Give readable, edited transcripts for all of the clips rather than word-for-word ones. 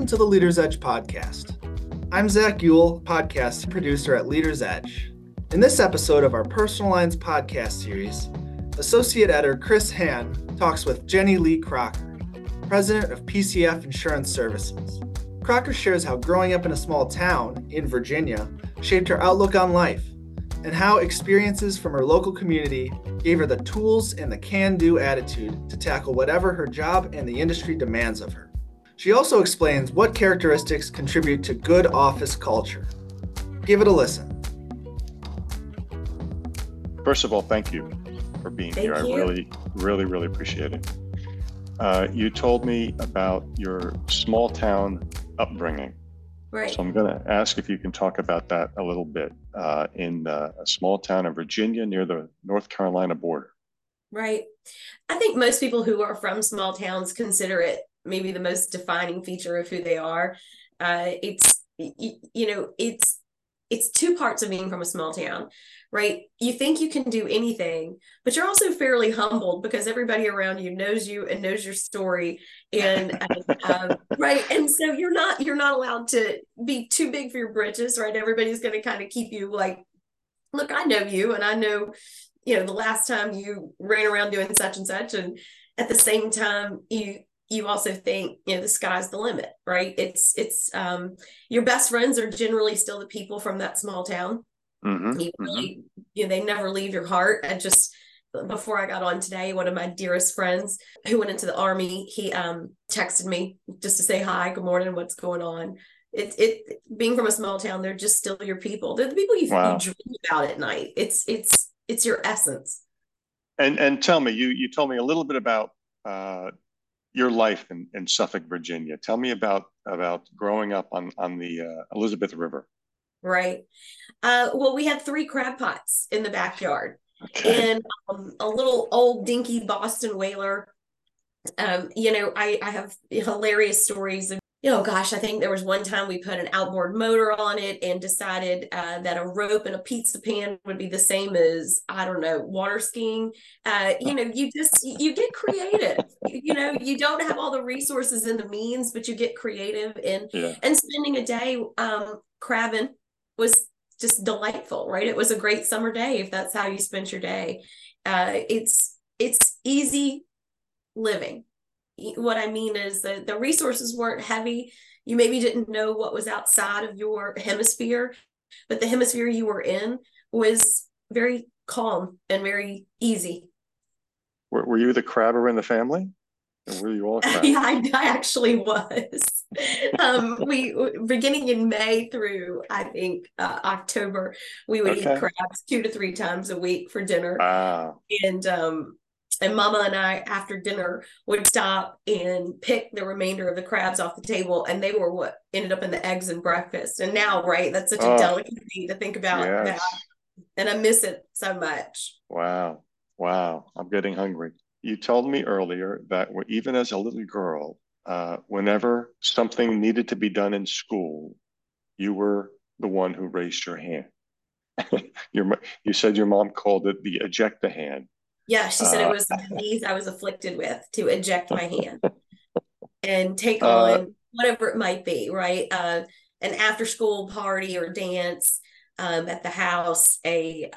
Welcome to the Leader's Edge podcast. I'm Zach Ewell, podcast producer at Leader's Edge. In this episode of our Personal Lines podcast series, Associate Editor Chris Hann talks with Jenny Lee Crocker, President of PCF Insurance Services. Crocker shares how growing up in a small town in Virginia shaped her outlook on life, and how experiences from her local community gave her the tools and the can-do attitude to tackle whatever her job and the industry demands of her. She also explains what characteristics contribute to good office culture. Give it a listen. First of all, thank you for being here. I really appreciate it. You told me about your small town upbringing. Right. So I'm going to ask if you can talk about that a little bit in a small town in Virginia near the North Carolina border. Right. I think most people who are from small towns consider it maybe the most defining feature of who they are. It's two parts of being from a small town, right? You think you can do anything, but you're also fairly humbled because everybody around you knows you and knows your story, and right. And so you're not allowed to be too big for your britches, right? Everybody's going to kind of keep you like, look, I know you, and I know, the last time you ran around doing such and such, and at the same time, you also think, the sky's the limit, right? It's your best friends are generally still the people from that small town. Mm-hmm. They never leave your heart. Before I got on today, one of my dearest friends who went into the Army, he texted me just to say hi, good morning, what's going on. It being from a small town, they're just still your people. They're the people you dream about at night. It's your essence. And tell me, you told me a little bit about your life in Suffolk, Virginia. Tell me about growing up on the Elizabeth River. Right. Well, we had 3 crab pots in the backyard, and a little old dinky Boston whaler. I have hilarious stories of, I think there was one time we put an outboard motor on it and decided that a rope and a pizza pan would be the same as, I don't know, water skiing. You get creative. You don't have all the resources and the means, but you get creative, and spending a day crabbing was just delightful, right? It was a great summer day if that's how you spent your day. It's easy living. What I mean is that the resources weren't heavy. You maybe didn't know what was outside of your hemisphere, but the hemisphere you were in was very calm and very easy. Were you the crabber in the family? Or were you all crabbers? Yeah, I actually was. We beginning in May through I think October, we would eat crabs 2 to 3 times a week for dinner. Wow. And Mama and I, after dinner, would stop and pick the remainder of the crabs off the table, and they were what ended up in the eggs and breakfast. And now, right, that's such a delicacy to think about that, and I miss it so much. Wow, I'm getting hungry. You told me earlier that even as a little girl, whenever something needed to be done in school, you were the one who raised your hand. You said your mom called it the eject the hand. Yeah, she said it was the disease I was afflicted with, to eject my hand and take on whatever it might be, right? An after-school party or dance at the house, a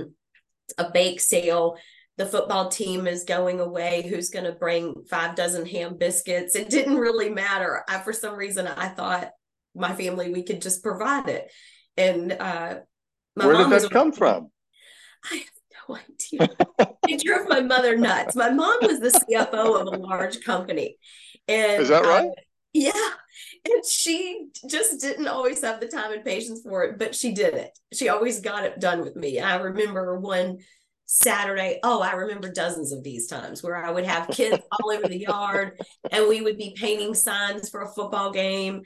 bake sale. The football team is going away. Who's going to bring 5 dozen ham biscuits? It didn't really matter. For some reason, I thought my family, we could just provide it. And where did that come from? I have no idea. It drove my mother nuts. My mom was the CFO of a large company. And is that right? Yeah. And she just didn't always have the time and patience for it, but she did it. She always got it done with me. I remember one Saturday, I remember dozens of these times where I would have kids all over the yard, and we would be painting signs for a football game.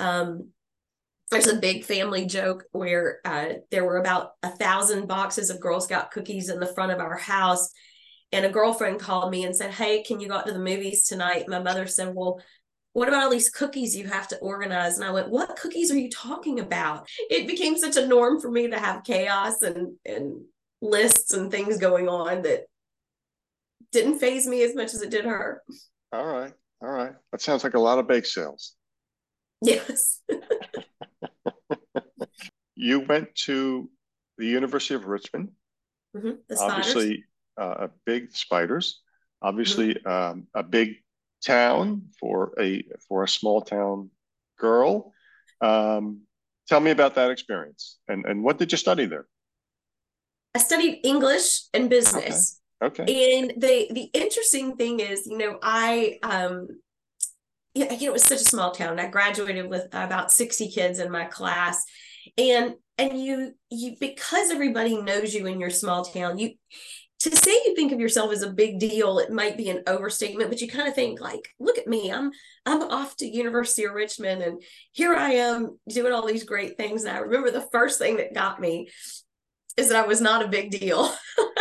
There's a big family joke where there were about 1,000 boxes of Girl Scout cookies in the front of our house. And a girlfriend called me and said, hey, can you go out to the movies tonight? My mother said, well, what about all these cookies you have to organize? And I went, what cookies are you talking about? It became such a norm for me to have chaos and lists and things going on that didn't faze me as much as it did her. All right. That sounds like a lot of bake sales. Yes. You went to the University of Richmond, The spiders. obviously a big spiders, Mhm. obviously a big town for a small town girl. Um, Tell me about that experience and what did you study there? I studied English and Okay, business. okay. And the interesting thing is, I yeah, it was such a small town. I graduated with about 60 kids in my class. And you because everybody knows you in your small town, you to say you think of yourself as a big deal, it might be an overstatement, but you kind of think like, look at me, I'm off to University of Richmond, and here I am doing all these great things. And I remember the first thing that got me is that I was not a big deal.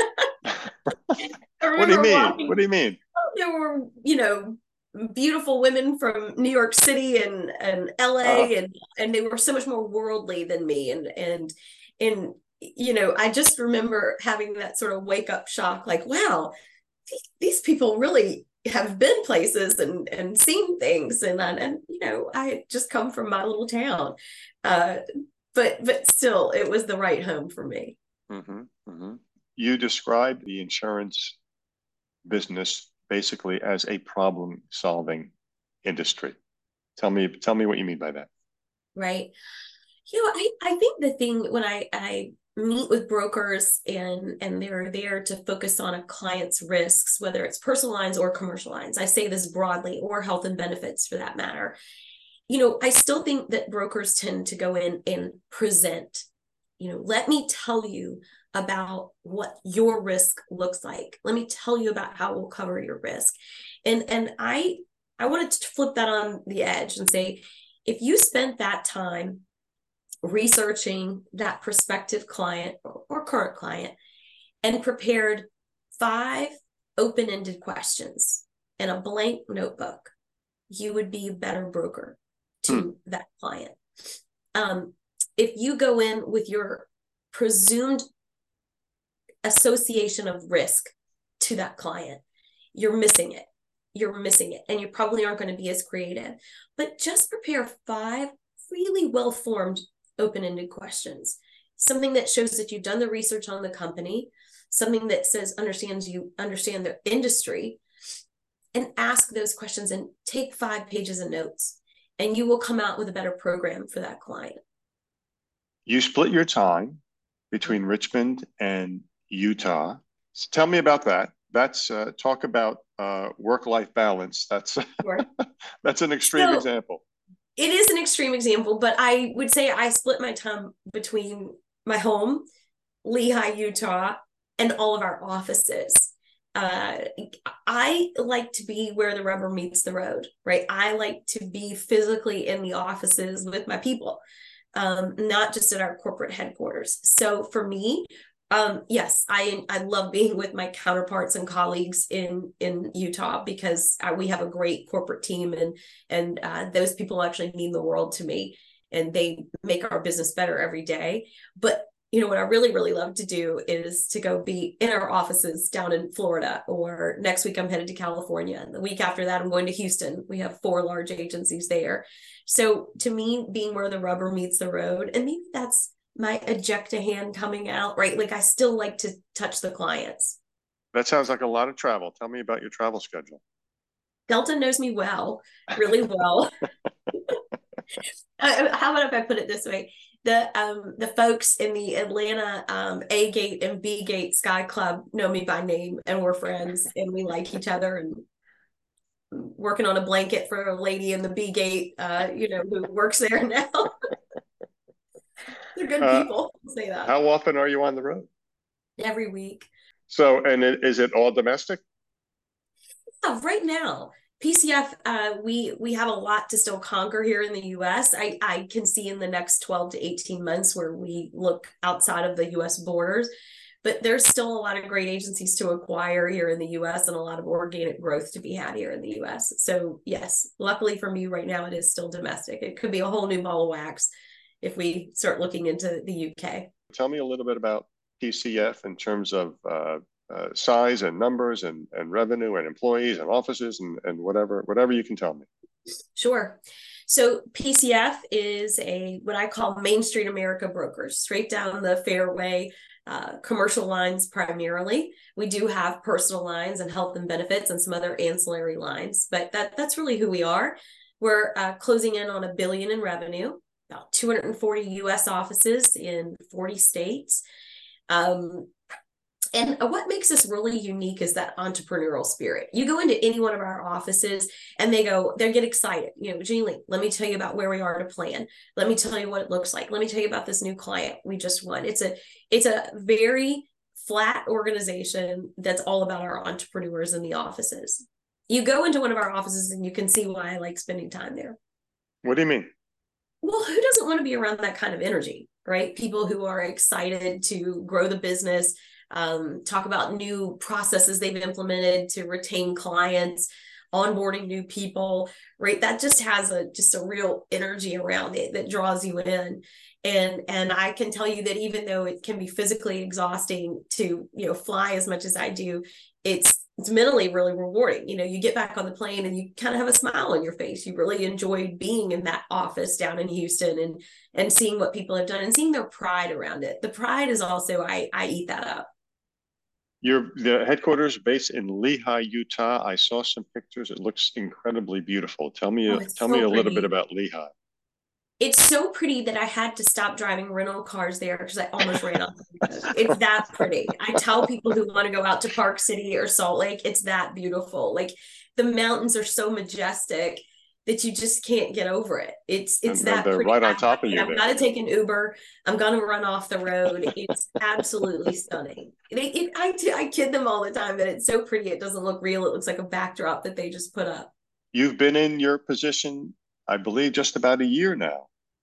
I What do you remember mean? What walking, do you mean? there were, beautiful women from New York City and Uh, LA, and they were so much more worldly than me. And I just remember having that sort of wake up shock, like, wow, these people really have been places and seen things. And I had just come from my little town. Uh, but still, it was the right home for me. mm-hmm, mm-hmm. You described the insurance business basically as a problem solving industry. Tell me what you mean by that. Right. I think the thing when I meet with brokers and they're there to focus on a client's risks, whether it's personal lines or commercial lines, I say this broadly, or health and benefits for that matter. I still think that brokers tend to go in and present, let me tell you about what your risk looks like. Let me tell you about how we'll cover your risk. And I wanted to flip that on the edge and say, if you spent that time researching that prospective client or current client and prepared 5 open-ended questions in a blank notebook, you would be a better broker Hmm. to that client. Um, if you go in with your presumed association of risk to that client, you're missing it. You're missing it. And you probably aren't going to be as creative. But just prepare 5 really well formed open ended questions. Something that shows that you've done the research on the company, something that says you understand their industry, and ask those questions and take 5 pages of notes. And you will come out with a better program for that client. You split your time between Richmond and Utah. So tell me about that. That's talk about work-life balance. That's Sure. that's an extreme So example. it is an extreme example, but I would say I split my time between my home, Lehi, Utah, and all of our offices. Uh, I like to be where the rubber meets the road, right? I like to be physically in the offices with my people, not just at our corporate headquarters. So for me, yes, I love being with my counterparts and colleagues in Utah because we have a great corporate team, and those people actually mean the world to me, and they make our business better every day. But what I really, really love to do is to go be in our offices down in Florida, or next week I'm headed to California. And the week after that, I'm going to Houston. We have 4 large agencies there. So to me, being where the rubber meets the road, and maybe that's my ejecta hand coming out, right? Like I still like to touch the clients. That sounds like a lot of travel. Tell me about your travel schedule. Delta knows me well, really well. How about if I put it this way? The folks in the Atlanta A Gate and B Gate Sky Club know me by name, and we're friends, and we like each other, and working on a blanket for a lady in the B Gate, who works there now. They're good Uh, people. I'll say that. how often are you on the road? Every week. So, and is it all domestic? Right now, PCF, we have a lot to still conquer here in the U.S. I can see in the next 12 to 18 months where we look outside of the U.S. borders, but there's still a lot of great agencies to acquire here in the U.S. and a lot of organic growth to be had here in the U.S. So yes, luckily for me right now, it is still domestic. It could be a whole new ball of wax if we start looking into the UK. Tell me a little bit about PCF in terms of size and numbers and revenue and employees and offices and whatever you can tell me. Sure. So PCF is what I call Main Street America brokers, straight down the fairway, commercial lines primarily. We do have personal lines and health and benefits and some other ancillary lines, but that's really who we are. We're closing in on $1 billion in revenue, about 240 U.S. offices in 40 states. And what makes us really unique is that entrepreneurial spirit. You go into any one of our offices and they get excited. Jeannie, let me tell you about where we are to plan. Let me tell you what it looks like. Let me tell you about this new client we just won. It's a very flat organization that's all about our entrepreneurs in the offices. You go into one of our offices and you can see why I like spending time there. What do you mean? Well, who doesn't want to be around that kind of energy, right? People who are excited to grow the business, talk about new processes they've implemented to retain clients, onboarding new people, right? That just has a real energy around it that draws you in. And I can tell you that even though it can be physically exhausting to, fly as much as I do, it's mentally really rewarding. You get back on the plane and you kind of have a smile on your face. You really enjoyed being in that office down in Houston and seeing what people have done and seeing their pride around it. The pride is also, I eat that up. The headquarters based in Lehi, Utah. I saw some pictures. It looks incredibly beautiful. Tell me a little bit about Lehi. It's so pretty that I had to stop driving rental cars there because I almost ran off the road. It's that pretty. I tell people who want to go out to Park City or Salt Lake, it's that beautiful. Like the mountains are so majestic that you just can't get over it. It's that they're pretty. Right on top of you. I've got to take an Uber. I'm going to run off the road. It's absolutely stunning. I kid them all the time that it's so pretty. It doesn't look real. It looks like a backdrop that they just put up. You've been in your position, I believe, just about a year now.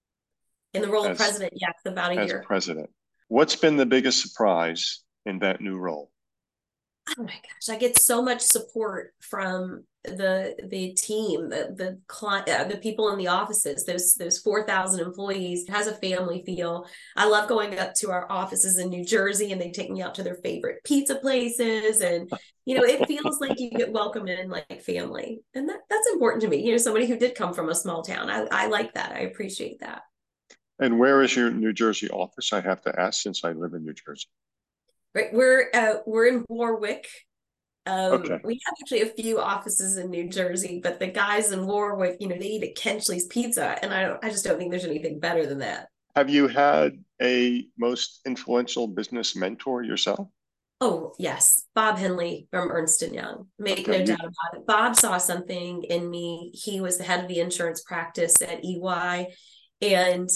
In the role of president, yes, about a year. As president. What's been the biggest surprise in that new role? Oh my gosh, I get so much support from the team, the client, the people in the offices, those 4,000 employees. It has a family feel. I love going up to our offices in New Jersey and they take me out to their favorite pizza places. And, it feels like you get welcomed in like family. And that's important to me. Somebody who did come from a small town. I like that. I appreciate that. And where is your New Jersey office? I have to ask since I live in New Jersey. Right, we're in Warwick. Okay. We have actually a few offices in New Jersey, but the guys in Warwick, they eat at Kenchley's Pizza, and I just don't think there's anything better than that. Have you had a most influential business mentor yourself? Oh, yes. Bob Henley from Ernst & Young. Make no doubt about it. Bob saw something in me. He was the head of the insurance practice at EY. And,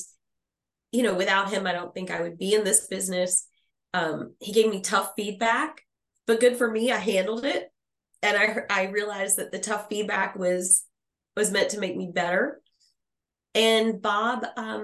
without him, I don't think I would be in this business. He gave me tough feedback, but good for me. I handled it. And I realized that the tough feedback was meant to make me better. And Bob,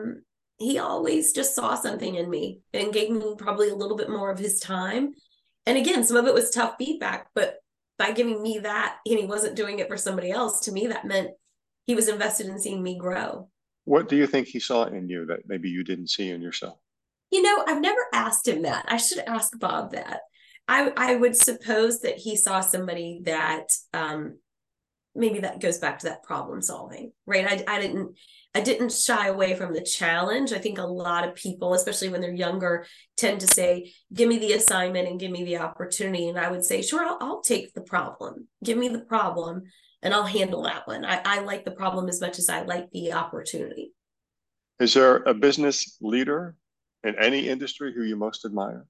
he always just saw something in me and gave me probably a little bit more of his time. And again, some of it was tough feedback, but by giving me that, and he wasn't doing it for somebody else, to me, that meant he was invested in seeing me grow. What do you think he saw in you that maybe you didn't see in yourself? I've never asked him that. I should ask Bob that. I would suppose that he saw somebody that maybe that goes back to that problem solving, right? I didn't shy away from the challenge. I think a lot of people, especially when they're younger, tend to say, give me the assignment and give me the opportunity. And I would say, sure, I'll take the problem. Give me the problem and I'll handle that one. I like the problem as much as I like the opportunity. Is there a business leader in any industry who you most admire?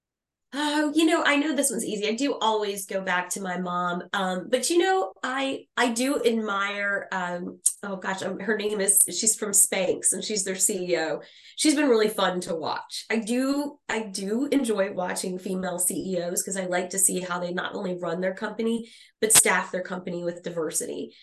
I know this one's easy. I do always go back to my mom. But I do admire, her name she's from Spanx and she's their CEO. She's been really fun to watch. I do enjoy watching female CEOs because I like to see how they not only run their company, but staff their company with diversity.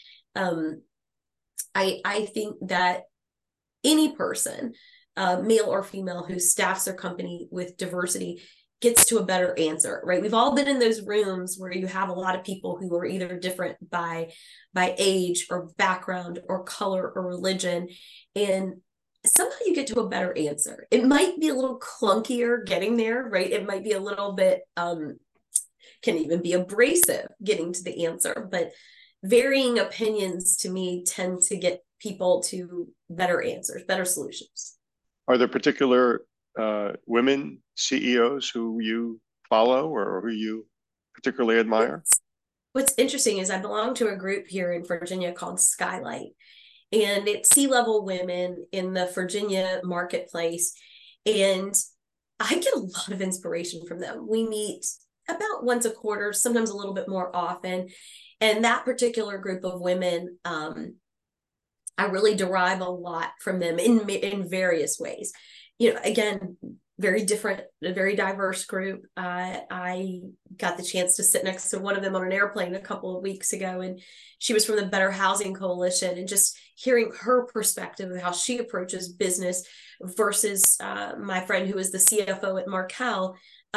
I think that any person, male or female, who staffs their company with diversity gets to a better answer, right? We've all been in those rooms where you have a lot of people who are either different by age or background or color or religion. And somehow you get to a better answer. It might be a little clunkier getting there, right? It might be a little bit, can even be abrasive getting to the answer, but varying opinions to me tend to get people to better answers, better solutions. Are there particular women CEOs who you follow or who you particularly admire? What's interesting is I belong to a group here in Virginia called Skylight, and it's C-level women in the Virginia marketplace. And I get a lot of inspiration from them. We meet about once a quarter, sometimes a little bit more often. And that particular group of women, I really derive a lot from them in various ways. Again, very different, a very diverse group. I got the chance to sit next to one of them on an airplane a couple of weeks ago, and she was from the Better Housing Coalition, and just hearing her perspective of how she approaches business versus my friend who is the CFO at Markel,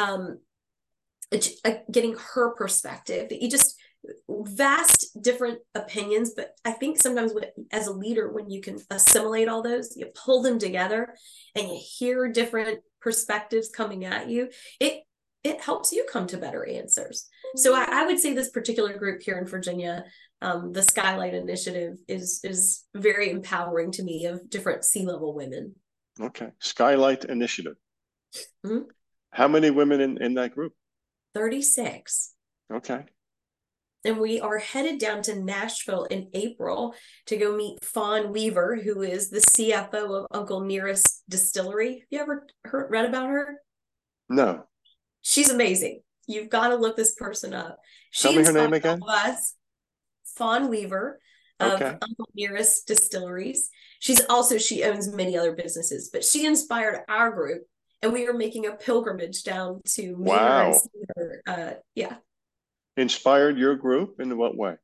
getting her perspective. You just vast different opinions, but I think sometimes as a leader, when you can assimilate all those, you pull them together and you hear different perspectives coming at you, it helps you come to better answers. So I would say this particular group here in Virginia, the Skylight Initiative, is very empowering to me, of different C-level women. Okay. Skylight Initiative. Mm-hmm. How many women in that group? 36. Okay. And we are headed down to Nashville in April to go meet Fawn Weaver, who is the CFO of Uncle Nearest Distillery. Have you ever read about her? No. She's amazing. You've got to look this person up. Tell me her name again. Us, Fawn Weaver of Uncle Nearest Distilleries. She owns many other businesses, but she inspired our group, and we are making a pilgrimage down to meet her and see her. Yeah. Inspired your group in what way?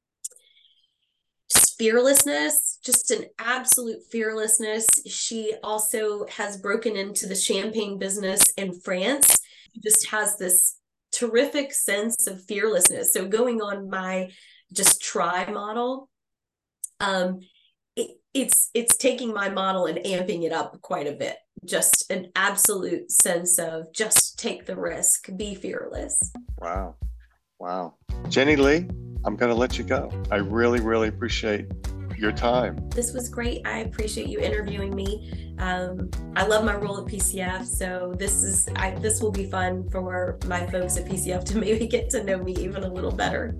Fearlessness, just an absolute fearlessness. She also has broken into the champagne business in France. She just has this terrific sense of fearlessness. So going on my just try model, it's taking my model and amping it up quite a bit. Just an absolute sense of just take the risk, be fearless. Wow. Jenny Lee, I'm going to let you go. I really, really appreciate your time. This was great. I appreciate you interviewing me. I love my role at PCF, so this will be fun for my folks at PCF to maybe get to know me even a little better.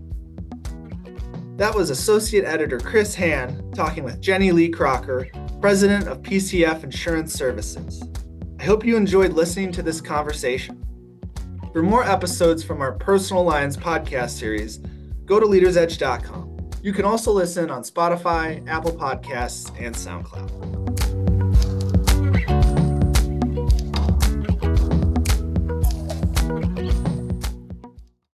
That was Associate Editor Chris Hann talking with Jenny Lee Crocker, President of PCF Insurance Services. I hope you enjoyed listening to this conversation. For more episodes from our Personal Lines podcast series, go to leadersedge.com. You can also listen on Spotify, Apple Podcasts, and SoundCloud.